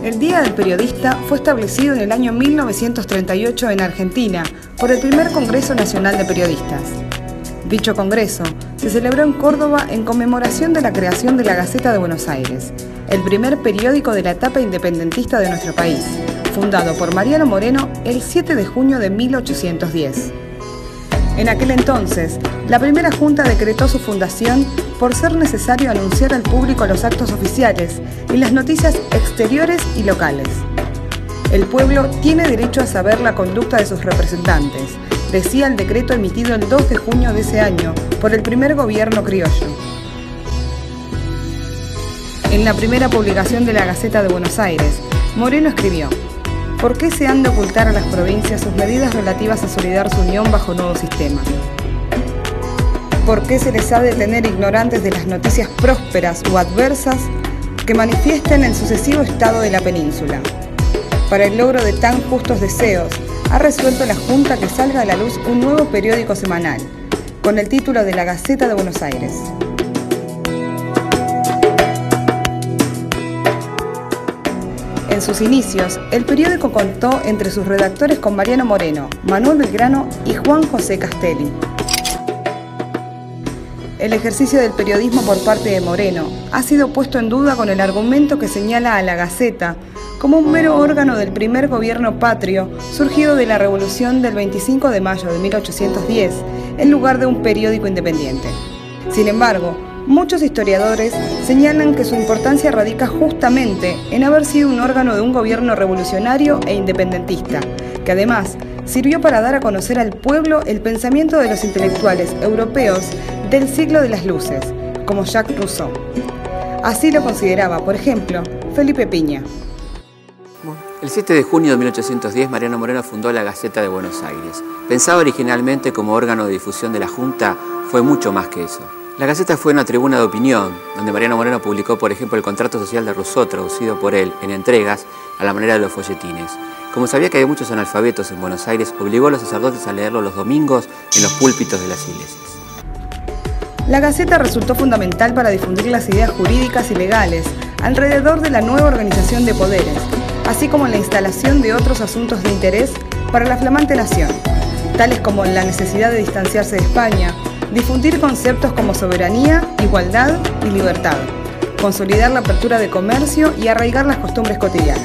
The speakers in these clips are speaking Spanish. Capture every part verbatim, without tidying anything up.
El Día del Periodista fue establecido en el año mil novecientos treinta y ocho en Argentina por el primer Congreso Nacional de Periodistas. Dicho congreso se celebró en Córdoba en conmemoración de la creación de la Gaceta de Buenos Aires, el primer periódico de la etapa independentista de nuestro país, fundado por Mariano Moreno el siete de junio de mil ochocientos diez. En aquel entonces, la primera junta decretó su fundación por ser necesario anunciar al público los actos oficiales y las noticias exteriores y locales. El pueblo tiene derecho a saber la conducta de sus representantes, decía el decreto emitido el dos de junio de ese año por el primer gobierno criollo. En la primera publicación de la Gaceta de Buenos Aires, Moreno escribió: ¿por qué se han de ocultar a las provincias sus medidas relativas a solidar su unión bajo nuevo sistema? ¿Por qué se les ha de tener ignorantes de las noticias prósperas o adversas que manifiesten el sucesivo estado de la península? Para el logro de tan justos deseos, ha resuelto la Junta que salga a la luz un nuevo periódico semanal, con el título de la Gaceta de Buenos Aires. En sus inicios, el periódico contó entre sus redactores con Mariano Moreno, Manuel Belgrano y Juan José Castelli. El ejercicio del periodismo por parte de Moreno ha sido puesto en duda con el argumento que señala a la Gaceta como un mero órgano del primer gobierno patrio surgido de la Revolución del veinticinco de mayo de mil ochocientos diez, en lugar de un periódico independiente. Sin embargo, muchos historiadores señalan que su importancia radica justamente en haber sido un órgano de un gobierno revolucionario e independentista, que además sirvió para dar a conocer al pueblo el pensamiento de los intelectuales europeos del siglo de las luces, como Jacques Rousseau. Así lo consideraba, por ejemplo, Felipe Piña. El siete de junio de mil ochocientos diez, Mariano Moreno fundó la Gaceta de Buenos Aires. Pensada originalmente como órgano de difusión de la Junta, fue mucho más que eso. La Gaceta fue una tribuna de opinión, donde Mariano Moreno publicó, por ejemplo, el contrato social de Rousseau, traducido por él en entregas a la manera de los folletines. Como sabía que había muchos analfabetos en Buenos Aires, obligó a los sacerdotes a leerlo los domingos en los púlpitos de las iglesias. La Gaceta resultó fundamental para difundir las ideas jurídicas y legales alrededor de la nueva organización de poderes, así como la instalación de otros asuntos de interés para la flamante nación, tales como la necesidad de distanciarse de España, difundir conceptos como soberanía, igualdad y libertad, consolidar la apertura de comercio y arraigar las costumbres cotidianas.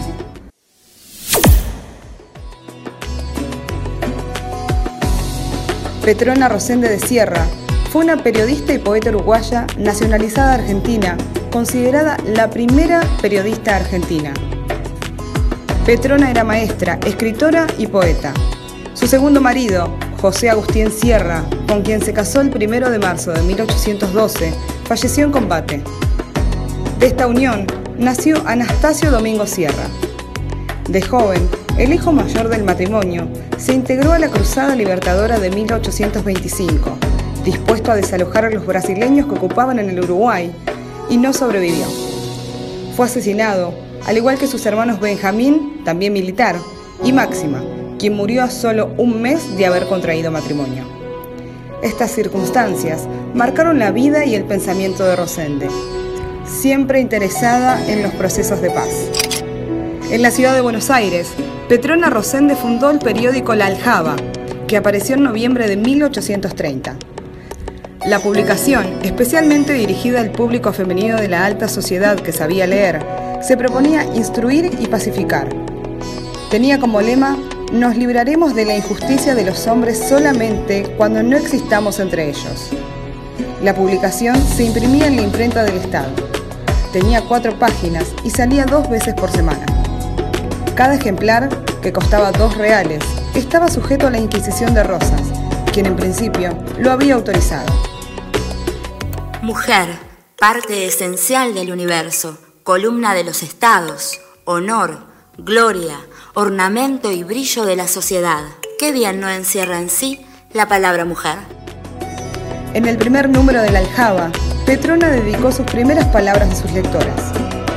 Petrona Rosende de Sierra fue una periodista y poeta uruguaya nacionalizada argentina, considerada la primera periodista argentina. Petrona era maestra, escritora y poeta. Su segundo marido, José Agustín Sierra, con quien se casó el primero de marzo de mil ochocientos doce, falleció en combate. De esta unión nació Anastasio Domingo Sierra. De joven, el hijo mayor del matrimonio se integró a la Cruzada Libertadora de mil ochocientos veinticinco, dispuesto a desalojar a los brasileños que ocupaban en el Uruguay, y no sobrevivió. Fue asesinado, al igual que sus hermanos Benjamín, también militar, y Máxima, quien murió a solo un mes de haber contraído matrimonio. Estas circunstancias marcaron la vida y el pensamiento de Rosende, siempre interesada en los procesos de paz. En la ciudad de Buenos Aires, Petrona Rosende fundó el periódico La Aljaba, que apareció en noviembre de mil ochocientos treinta. La publicación, especialmente dirigida al público femenino de la alta sociedad que sabía leer, se proponía instruir y pacificar. Tenía como lema: nos libraremos de la injusticia de los hombres solamente cuando no existamos entre ellos. La publicación se imprimía en la imprenta del Estado. Tenía cuatro páginas y salía dos veces por semana. Cada ejemplar, que costaba dos reales, estaba sujeto a la Inquisición de Rosas, quien en principio lo había autorizado. Mujer, parte esencial del universo, columna de los estados, honor, gloria, ornamento y brillo de la sociedad. ¿Qué bien no encierra en sí la palabra mujer? En el primer número de La Aljaba, Petrona dedicó sus primeras palabras a sus lectoras.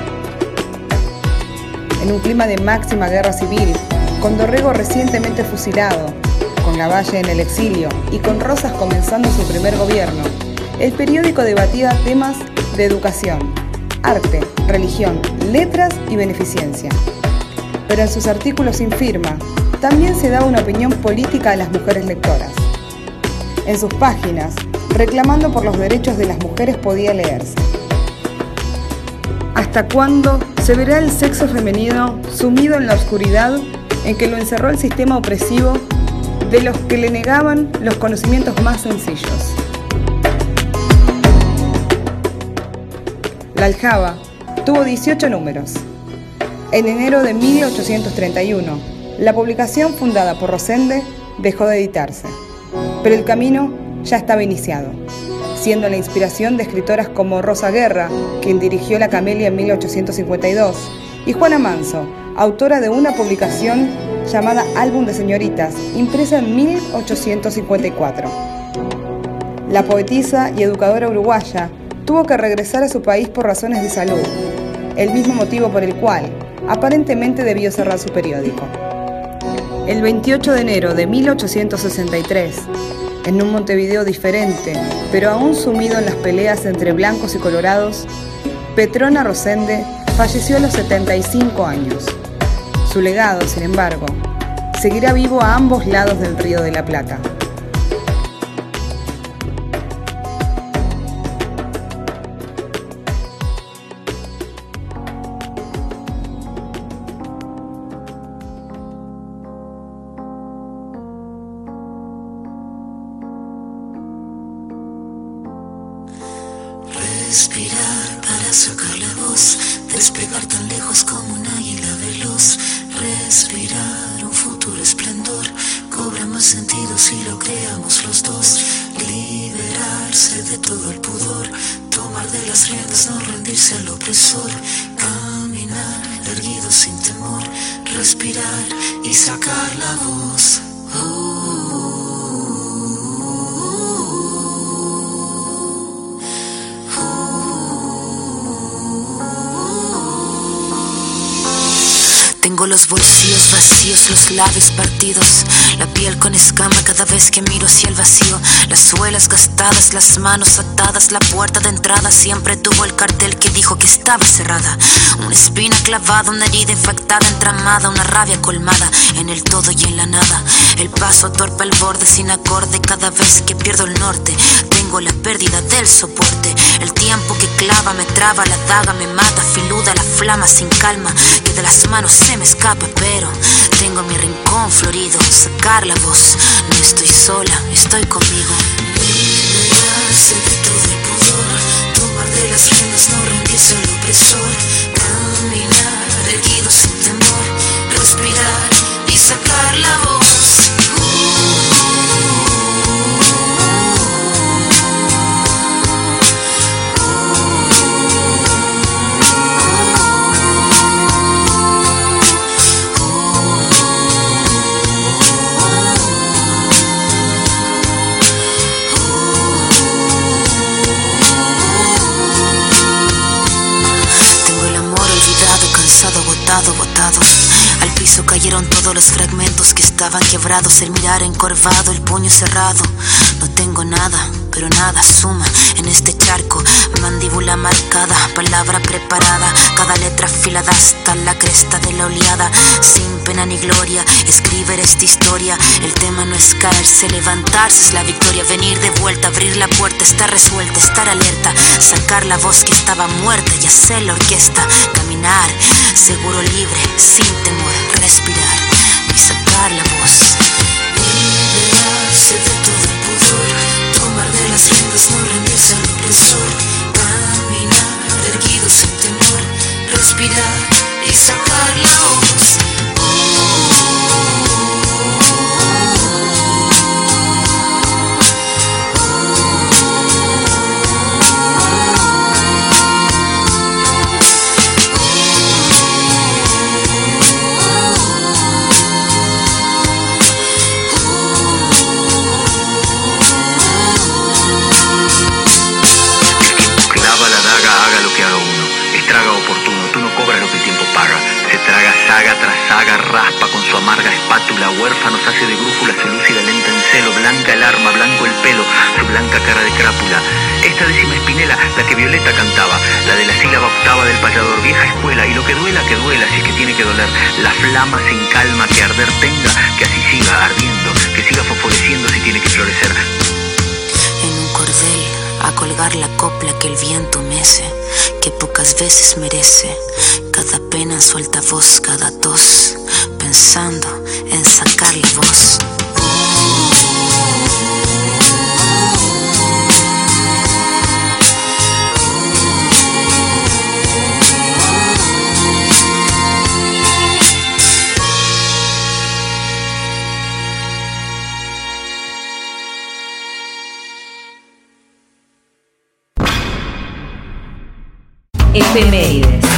En un clima de máxima guerra civil, con Dorrego recientemente fusilado, con Lavalle en el exilio y con Rosas comenzando su primer gobierno, el periódico debatía temas de educación, arte, religión, letras y beneficencia. Pero en sus artículos sin firma, también se daba una opinión política a las mujeres lectoras. En sus páginas, reclamando por los derechos de las mujeres, podía leerse: ¿hasta cuándo se verá el sexo femenino sumido en la oscuridad en que lo encerró el sistema opresivo de los que le negaban los conocimientos más sencillos? La Aljaba tuvo dieciocho números. En enero de mil ochocientos treinta y uno, la publicación fundada por Rosende dejó de editarse, pero el camino ya estaba iniciado, siendo la inspiración de escritoras como Rosa Guerra, quien dirigió La Camelia en mil ochocientos cincuenta y dos, y Juana Manso, autora de una publicación llamada Álbum de Señoritas, impresa en mil ochocientos cincuenta y cuatro. La poetisa y educadora uruguaya tuvo que regresar a su país por razones de salud, el mismo motivo por el cual aparentemente debió cerrar su periódico. El veintiocho de enero de mil ochocientos sesenta y tres, en un Montevideo diferente, pero aún sumido en las peleas entre blancos y colorados, Petrona Rosende falleció a los setenta y cinco años. Su legado, sin embargo, seguirá vivo a ambos lados del Río de la Plata. Respirar para sacar la voz, despegar tan lejos como un águila veloz. Respirar un futuro esplendor, cobra más sentido si lo creamos los dos. Liberarse de todo el pudor, tomar de las riendas, no rendirse al opresor. Caminar erguido sin temor, respirar y sacar la voz. Oh. Tengo los bolsillos vacíos, los labios partidos, la piel con escama cada vez que miro hacia el vacío. Las suelas gastadas, las manos atadas, la puerta de entrada siempre tuvo el cartel que dijo que estaba cerrada. Una espina clavada, una herida infectada, entramada, una rabia colmada en el todo y en la nada. El paso torpe al borde sin acorde cada vez que pierdo el norte. Tengo la pérdida del soporte, el tiempo que clava me traba, la daga me mata, filuda la flama sin calma que de las manos se me escapa, pero tengo mi rincón florido, sacar la voz, no estoy sola, estoy conmigo. Liberarse de todo el pudor, tomar de las riendas, no rendirse al opresor. Caminar erguido sin temor, respirar y sacar la voz. Botado, botado. Al piso cayeron todos los fragmentos que estaban quebrados. El mirar encorvado, el puño cerrado. No tengo nada, pero nada suma en este charco. Mandíbula marcada, palabra preparada, cada letra afilada hasta la cresta de la oleada. Sin pena ni gloria, escribir esta historia. El tema no es caerse, levantarse es la victoria. Venir de vuelta, abrir la puerta, estar resuelta, estar alerta. Sacar la voz que estaba muerta y hacer la orquesta. Caminar, seguro, libre, sin temor, respirar y sacar la voz. Liberarse de todo el pudor, tomar de las riendas, no rendirse al opresor. Caminar erguido sin temor, respirar y sacar la voz. Saga tras saga raspa con su amarga espátula, huérfanos hace de brújula, se lucida lenta en celo, blanca el arma, blanco el pelo, su blanca cara de crápula. Esta décima espinela, la que Violeta cantaba, la de la sílaba octava del payador, vieja escuela, y lo que duela, que duela, si es que tiene que doler. La flama sin calma que arder tenga, que así siga ardiendo, que siga fosforeciendo si tiene que florecer. En un cordel, a colgar la copla que el viento mece, que pocas veces merece, cada pena en su altavoz, cada tos, pensando en sacarle voz. Efemérides.